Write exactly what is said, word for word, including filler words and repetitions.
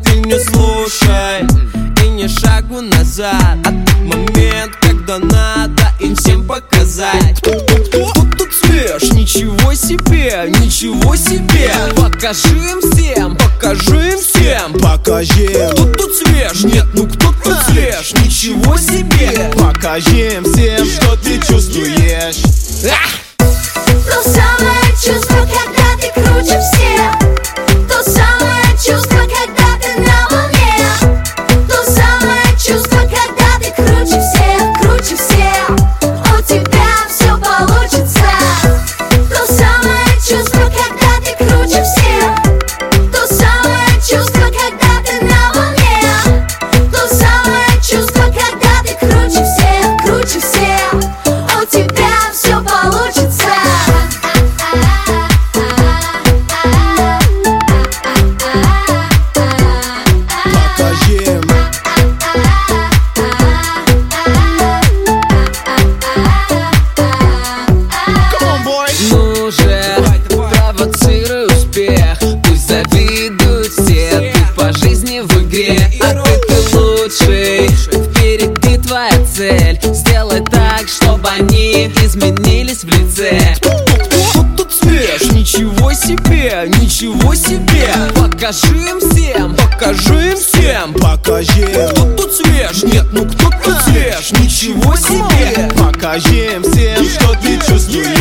ты не слушай и ни шагу назад. А тот момент, когда надо им всем показать. Кто, кто, кто? Кто тут свеж? Ничего себе, ничего себе. Покажи им всем, покажи им всем. Покажи. Кто тут свеж? Нет, ну кто тут свеж? Ничего себе. Покажи им всем, что ты чувствуешь. То самое чувство, когда ты круче всех. То самое чувство, когда ты на волне. То самое чувство, когда ты круче всех, круче всех. У тебя все получится. То самое чувство, когда ты круче всех. То самое чувство, когда ты на волне. То самое чувство, когда ты круче всех, круче всех. У тебя все получится. Ну же, провоцируй успех. Пусть завидуют все, ты по жизни в игре. А ты, ты лучший, впереди твоя цель. Сделай так, чтобы они изменились в лице. Кто тут свеж? Ничего себе, ничего себе. Покажи им всем, покажи им всем. Покажи. Кто тут свеж? Нет, ну кто тут свеж? Ничего себе. Покажи им всем, что ты чувствуешь.